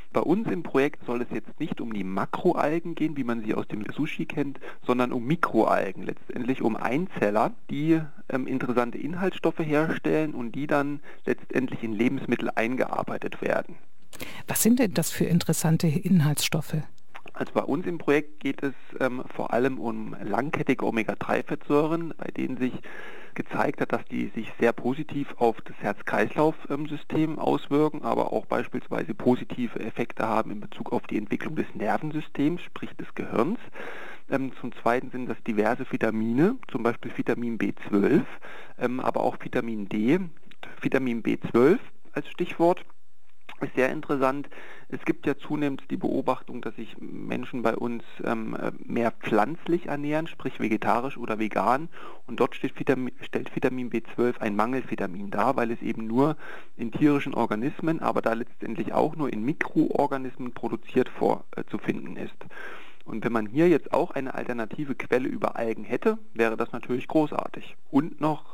Bei uns im Projekt soll es jetzt nicht um die Makroalgen gehen, wie man sie aus dem Sushi kennt, sondern um Mikroalgen, letztendlich um Einzeller, die interessante Inhaltsstoffe herstellen und die dann letztendlich in Lebensmittel eingearbeitet werden. Was sind denn das für interessante Inhaltsstoffe? Also bei uns im Projekt geht es vor allem um langkettige Omega-3-Fettsäuren, bei denen sich gezeigt hat, dass die sich sehr positiv auf das Herz-Kreislauf-System auswirken, aber auch beispielsweise positive Effekte haben in Bezug auf die Entwicklung des Nervensystems, sprich des Gehirns. Zum Zweiten sind das diverse Vitamine, zum Beispiel Vitamin B12, aber auch Vitamin D, Vitamin B12 als Stichwort. Ist sehr interessant. Es gibt ja zunehmend die Beobachtung, dass sich Menschen bei uns mehr pflanzlich ernähren, sprich vegetarisch oder vegan. Und dort stellt Vitamin B12 ein Mangelvitamin dar, weil es eben nur in tierischen Organismen, aber da letztendlich auch nur in Mikroorganismen produziert zu finden ist. Und wenn man hier jetzt auch eine alternative Quelle über Algen hätte, wäre das natürlich großartig. Und noch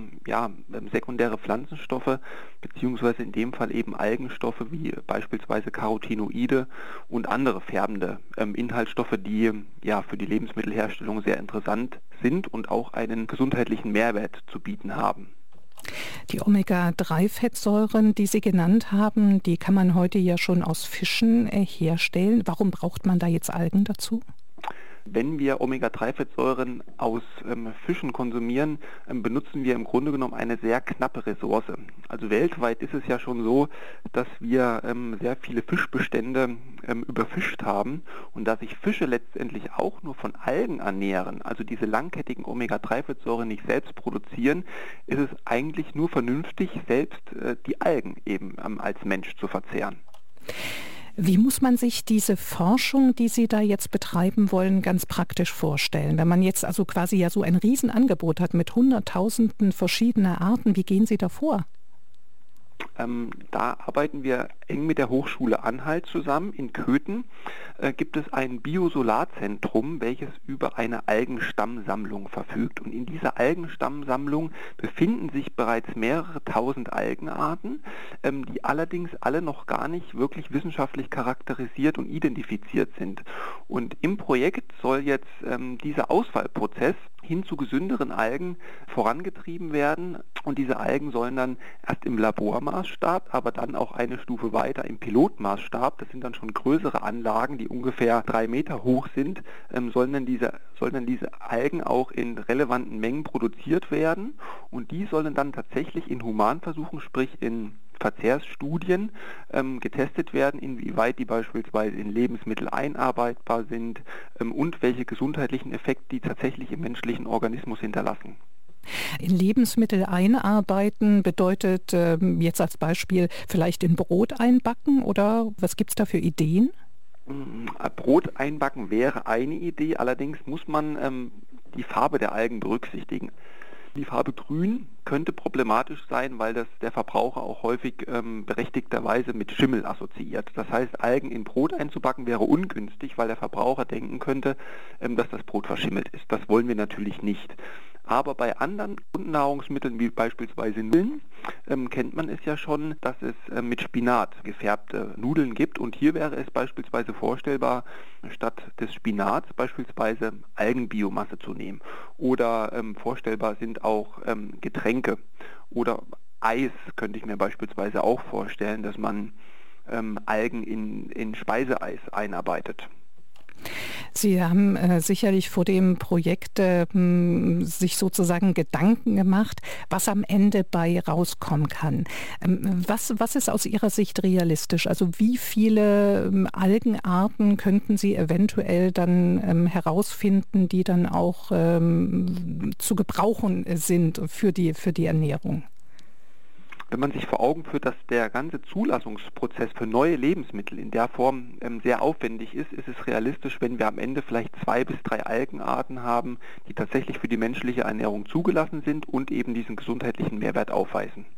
sekundäre Pflanzenstoffe, beziehungsweise in dem Fall eben Algenstoffe wie beispielsweise Carotinoide und andere färbende Inhaltsstoffe, die ja für die Lebensmittelherstellung sehr interessant sind und auch einen gesundheitlichen Mehrwert zu bieten haben. Die Omega-3-Fettsäuren, die Sie genannt haben, die kann man heute ja schon aus Fischen herstellen. Warum braucht man da jetzt Algen dazu? Wenn wir Omega-3-Fettsäuren aus Fischen konsumieren, benutzen wir im Grunde genommen eine sehr knappe Ressource. Also weltweit ist es ja schon so, dass wir sehr viele Fischbestände überfischt haben und da sich Fische letztendlich auch nur von Algen ernähren, also diese langkettigen Omega-3-Fettsäuren nicht selbst produzieren, ist es eigentlich nur vernünftig, selbst die Algen eben als Mensch zu verzehren. Wie muss man sich diese Forschung, die Sie da jetzt betreiben wollen, ganz praktisch vorstellen? Wenn man jetzt also quasi ja so ein Riesenangebot hat mit Hunderttausenden verschiedener Arten, wie gehen Sie da vor? Da arbeiten wir eng mit der Hochschule Anhalt zusammen. In Köthen gibt es ein Biosolarzentrum, welches über eine Algenstammsammlung verfügt. Und in dieser Algenstammsammlung befinden sich bereits mehrere tausend Algenarten, die allerdings alle noch gar nicht wirklich wissenschaftlich charakterisiert und identifiziert sind. Und im Projekt soll jetzt dieser Auswahlprozess hin zu gesünderen Algen vorangetrieben werden. Und diese Algen sollen dann erst im Labormaßstab, aber dann auch eine Stufe weiter im Pilotmaßstab, das sind dann schon größere Anlagen, die ungefähr 3 Meter hoch sind, sollen dann diese Algen auch in relevanten Mengen produziert werden. Und die sollen dann tatsächlich in Humanversuchen, sprich in Verzehrsstudien getestet werden, inwieweit die beispielsweise in Lebensmittel einarbeitbar sind und welche gesundheitlichen Effekte die tatsächlich im menschlichen Organismus hinterlassen. In Lebensmittel einarbeiten bedeutet jetzt als Beispiel vielleicht in Brot einbacken oder was gibt es da für Ideen? Brot einbacken wäre eine Idee, allerdings muss man die Farbe der Algen berücksichtigen. Die Farbe Grün könnte problematisch sein, weil das der Verbraucher auch häufig berechtigterweise mit Schimmel assoziiert. Das heißt, Algen in Brot einzubacken wäre ungünstig, weil der Verbraucher denken könnte, dass das Brot verschimmelt ist. Das wollen wir natürlich nicht. Aber bei anderen Grundnahrungsmitteln, wie beispielsweise Nudeln, kennt man es ja schon, dass es mit Spinat gefärbte Nudeln gibt. Und hier wäre es beispielsweise vorstellbar, statt des Spinats beispielsweise Algenbiomasse zu nehmen. Oder vorstellbar sind auch Getränke oder Eis, könnte ich mir beispielsweise auch vorstellen, dass man Algen in Speiseeis einarbeitet. Sie haben sicherlich vor dem Projekt sich sozusagen Gedanken gemacht, was am Ende bei rauskommen kann. Was ist aus Ihrer Sicht realistisch? Also wie viele Algenarten könnten Sie eventuell dann herausfinden, die dann auch zu gebrauchen sind für die Ernährung? Wenn man sich vor Augen führt, dass der ganze Zulassungsprozess für neue Lebensmittel in der Form sehr aufwendig ist, ist es realistisch, wenn wir am Ende vielleicht 2 bis 3 Algenarten haben, die tatsächlich für die menschliche Ernährung zugelassen sind und eben diesen gesundheitlichen Mehrwert aufweisen.